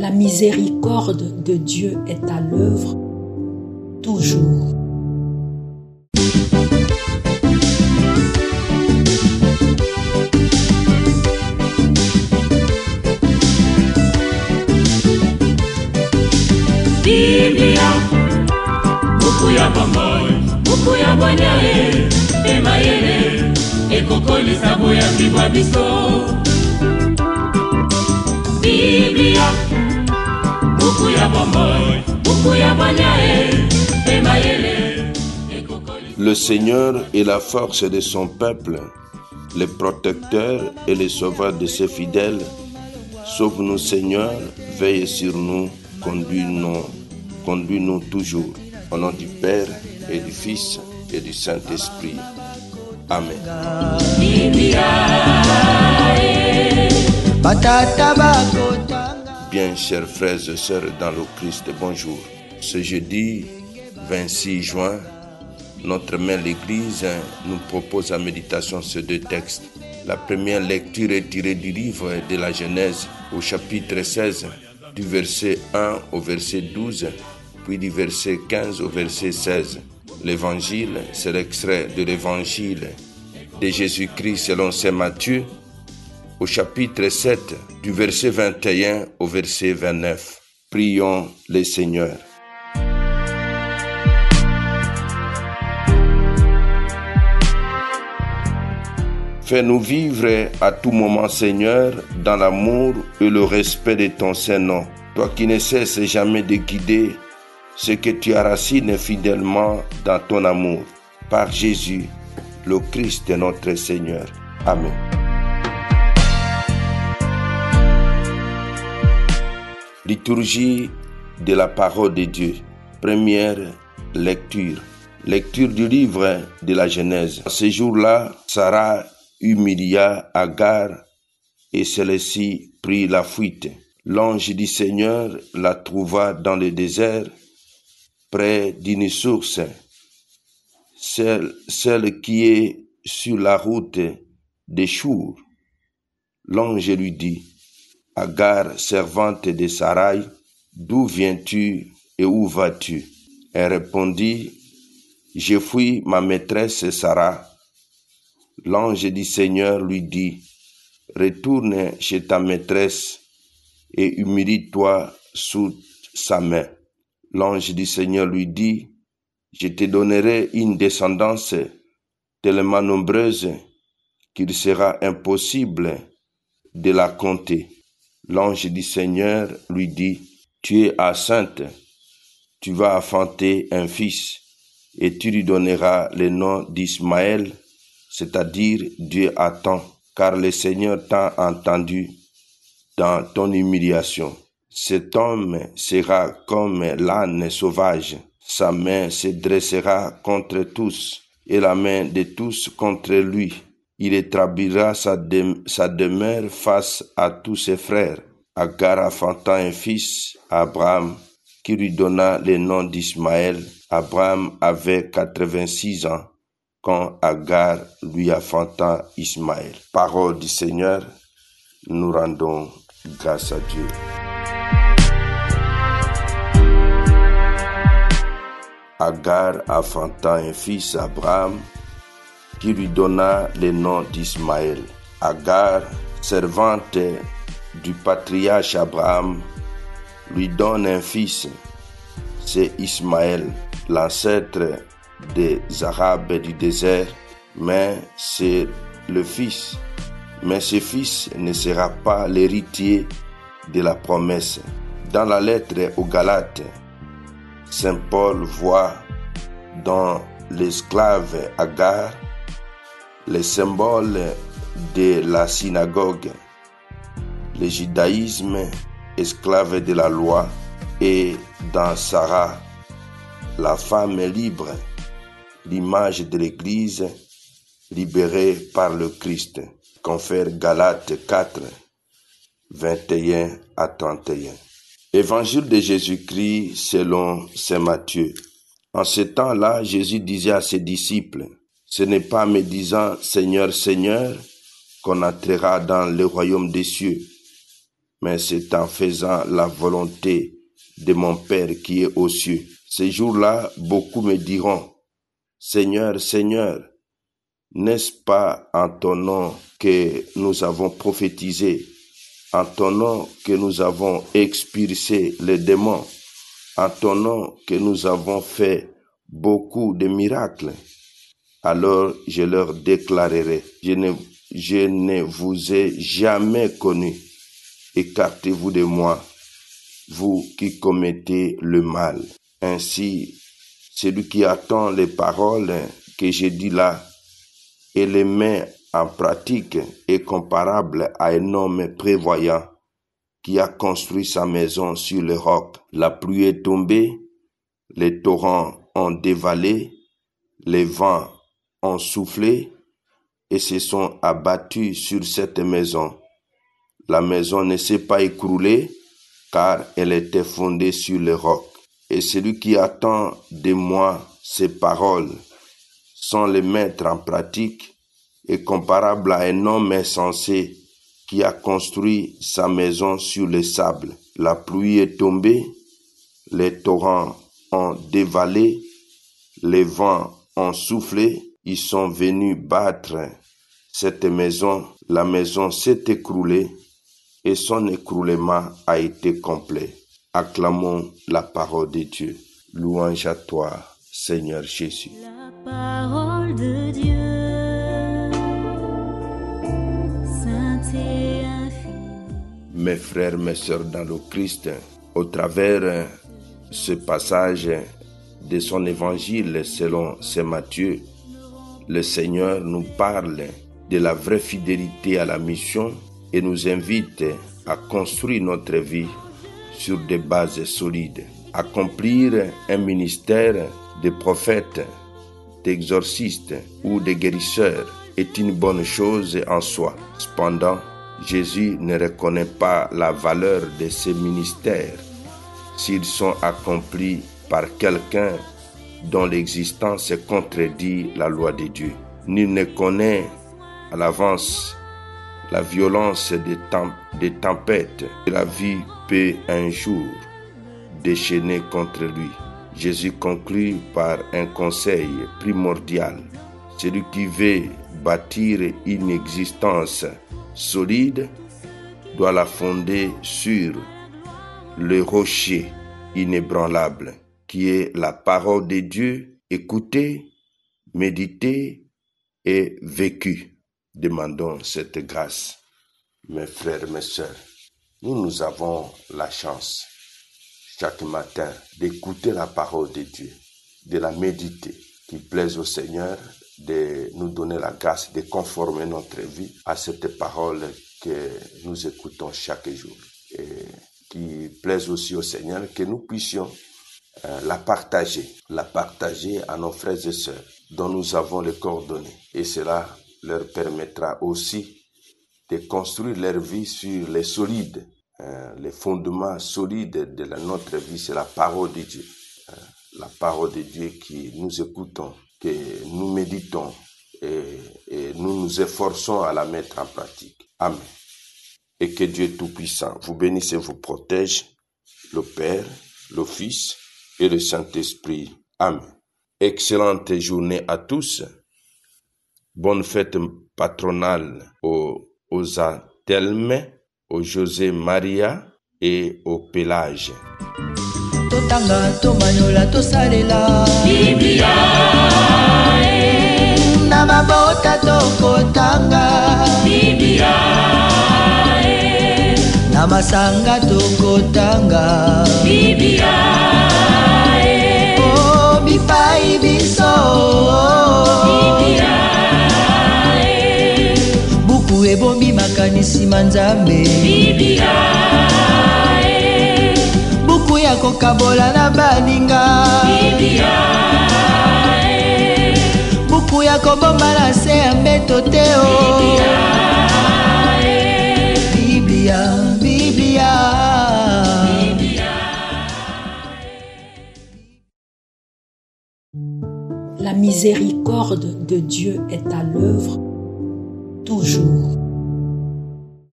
La miséricorde de Dieu est à l'œuvre toujours. Biblia, buku ya bomoi, buku ya bwanyae, emayele, ekokolisa boya bibwa biso. Biblia, buku ya bomoi, buku ya bwanyae, emayele, ekokolisa. Le Seigneur est la force de son peuple, le protecteur et le sauveur de ses fidèles. Sauve-nous, Seigneur, veille sur nous, conduis-nous toujours. Au nom du Père et du Fils et du Saint-Esprit. Amen. Bien, chers frères et sœurs dans le Christ, bonjour. Ce jeudi 26 juin, notre mère l'Église nous propose en méditation ces deux textes. La première lecture est tirée du livre de la Genèse au chapitre 16, du verset 1 au verset 12, puis du verset 15 au verset 16. L'évangile, c'est l'extrait de l'évangile de Jésus-Christ selon saint Matthieu, au chapitre 7, du verset 21 au verset 29. Prions le Seigneur. Fais-nous vivre à tout moment, Seigneur, dans l'amour et le respect de ton Saint-Nom. Toi qui ne cesses jamais de guider ce que tu enracines fidèlement dans ton amour. Par Jésus, le Christ notre Seigneur. Amen. Liturgie de la parole de Dieu. Première lecture. Lecture du livre de la Genèse. Ce jour-là, Sarah humilia Agar et celle-ci prit la fuite. L'ange du Seigneur la trouva dans le désert, près d'une source, celle qui est sur la route des Chour. L'ange lui dit, Agar, servante de Sarai, d'où viens-tu et où vas-tu? Elle répondit, je fuis ma maîtresse Sarah. L'ange du Seigneur lui dit, retourne chez ta maîtresse et humilie-toi sous sa main. L'ange du Seigneur lui dit, je te donnerai une descendance tellement nombreuse qu'il sera impossible de la compter. L'ange du Seigneur lui dit, tu es enceinte, tu vas enfanter un fils et tu lui donneras le nom d'Ismaël, c'est-à-dire Dieu attend, car le Seigneur t'a entendu dans ton humiliation. Cet homme sera comme l'âne sauvage, sa main se dressera contre tous, et la main de tous contre lui. Il établira sa demeure face à tous ses frères. Agar enfanta un fils, Abraham, qui lui donna le nom d'Ismaël. Abraham avait 86 ans. Quand Agar lui enfanta Ismaël. Parole du Seigneur, nous rendons grâce à Dieu. Agar enfanta un fils, Abraham, qui lui donna le nom d'Ismaël. Agar, servante du patriarche Abraham, lui donne un fils, c'est Ismaël, l'ancêtre des Arabes du désert, mais c'est le fils. Mais ce fils ne sera pas l'héritier de la promesse. Dans la lettre aux Galates, Saint Paul voit dans l'esclave Agar le symbole de la synagogue, le judaïsme esclave de la loi, et dans Sarah, la femme libre, l'image de l'Église libérée par le Christ. Confère Galates 4, 21 à 31. Évangile de Jésus-Christ selon saint Matthieu. En ce temps-là, Jésus disait à ses disciples, « Ce n'est pas en me disant « Seigneur, Seigneur » qu'on entrera dans le royaume des cieux, mais c'est en faisant la volonté de mon Père qui est aux cieux. Ces jours-là, beaucoup me diront, Seigneur, Seigneur, n'est-ce pas en ton nom que nous avons prophétisé, en ton nom que nous avons expulsé les démons, en ton nom que nous avons fait beaucoup de miracles? Alors je leur déclarerai, je ne vous ai jamais connu. Écartez-vous de moi, vous qui commettez le mal. Ainsi, celui qui attend les paroles que j'ai dit là et les met en pratique est comparable à un homme prévoyant qui a construit sa maison sur le roc. La pluie est tombée, les torrents ont dévalé, les vents ont soufflé et se sont abattus sur cette maison. La maison ne s'est pas écroulée car elle était fondée sur le roc. Et celui qui attend de moi ces paroles sans les mettre en pratique est comparable à un homme insensé qui a construit sa maison sur le sable. La pluie est tombée, les torrents ont dévalé, les vents ont soufflé, ils sont venus battre cette maison. La maison s'est écroulée et son écroulement a été complet. Acclamons la parole de Dieu. Louange à toi, Seigneur Jésus. La parole de Dieu, sainte et infinie. Mes frères, mes sœurs dans le Christ, au travers ce passage de son évangile selon saint Matthieu, le Seigneur nous parle de la vraie fidélité à la mission et nous invite à construire notre vie sur des bases solides. Accomplir un ministère de prophète, d'exorciste ou de guérisseur est une bonne chose en soi. Cependant, Jésus ne reconnaît pas la valeur de ces ministères s'ils sont accomplis par quelqu'un dont l'existence contredit la loi de Dieu. Nul ne connaît à l'avance la violence des tempêtes que la vie peut un jour déchaîner contre lui. Jésus conclut par un conseil primordial. Celui qui veut bâtir une existence solide doit la fonder sur le rocher inébranlable qui est la parole de Dieu, écoutée, méditée et vécue. Demandons cette grâce. Mes frères, mes sœurs, nous avons la chance chaque matin d'écouter la parole de Dieu, de la méditer, qu'il plaise au Seigneur de nous donner la grâce de conformer notre vie à cette parole que nous écoutons chaque jour. Et qu'il plaise aussi au Seigneur que nous puissions la partager à nos frères et sœurs dont nous avons les coordonnées. Et cela leur permettra aussi de construire leur vie sur les solides. Les fondements solides de notre vie, c'est la parole de Dieu. La parole de Dieu que nous écoutons, que nous méditons et nous nous efforçons à la mettre en pratique. Amen. Et que Dieu Tout-Puissant vous bénisse et vous protège, le Père, le Fils et le Saint-Esprit. Amen. Excellente journée à tous. Bonne fête patronale aux Athelme, au José Maria et au Pélage. Totanga tomanyola tosalela Biblia na mabota tokotanga Biblia na masanga tokotanga Biblia oh bipai biso Biblia buku ebombi makanisi manzambe Biblia buku ya kokabola na baninga Biblia buku ya kobomba na se ya mbeto te o Biblia, Biblia. La miséricorde de Dieu est à l'œuvre toujours.